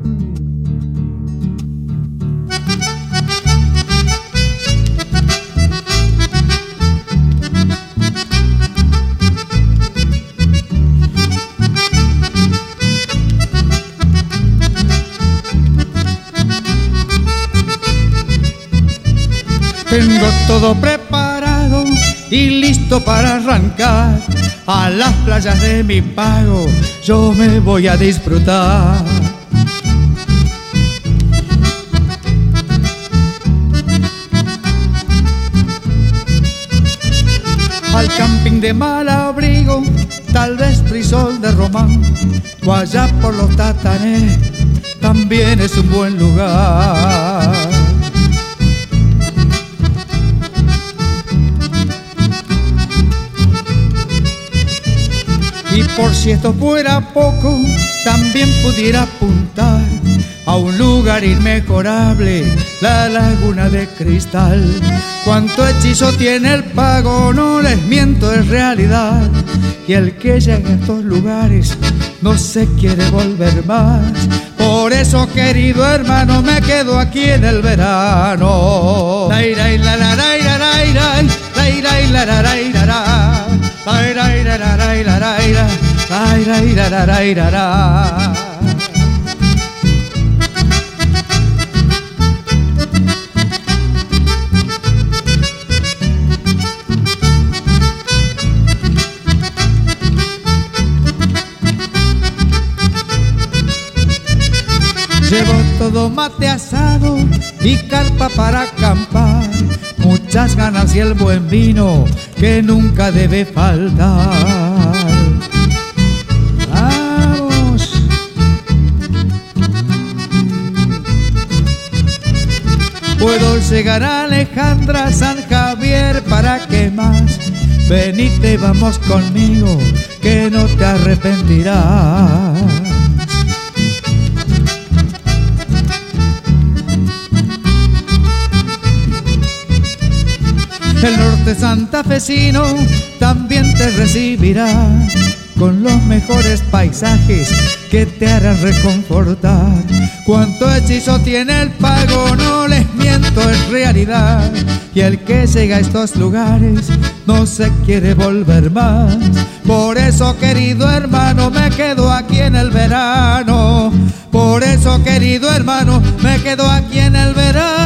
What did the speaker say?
Tengo todo preparado y listo para arrancar. A las playas de mi pago yo me voy a disfrutar. Al camping de Malabrigo, tal vez Frisol de Román, o allá por los Tatanés, también es un buen lugar. Y por si esto fuera poco, también pudiera apuntar a un lugar inmejorable, la Laguna de Cristal. Cuánto hechizo tiene el pago, no les miento, es realidad. Y el que llega a estos lugares no se quiere volver más. Por eso, querido hermano, me quedo aquí en el verano. Llevo todo mate asado y carpa para acampar, muchas ganas y el buen vino que nunca debe faltar. ¡Vamos! Puedo llegar a Alejandra, San Javier, ¿para qué más? Venite, vamos conmigo, que no te arrepentirás. El norte santafesino también te recibirá con los mejores paisajes que te harán reconfortar. Cuánto hechizo tiene el pago, no les miento, es realidad. Y el que llega a estos lugares no se quiere volver más. Por eso, querido hermano, me quedo aquí en el verano. Por eso, querido hermano, me quedo aquí en el verano.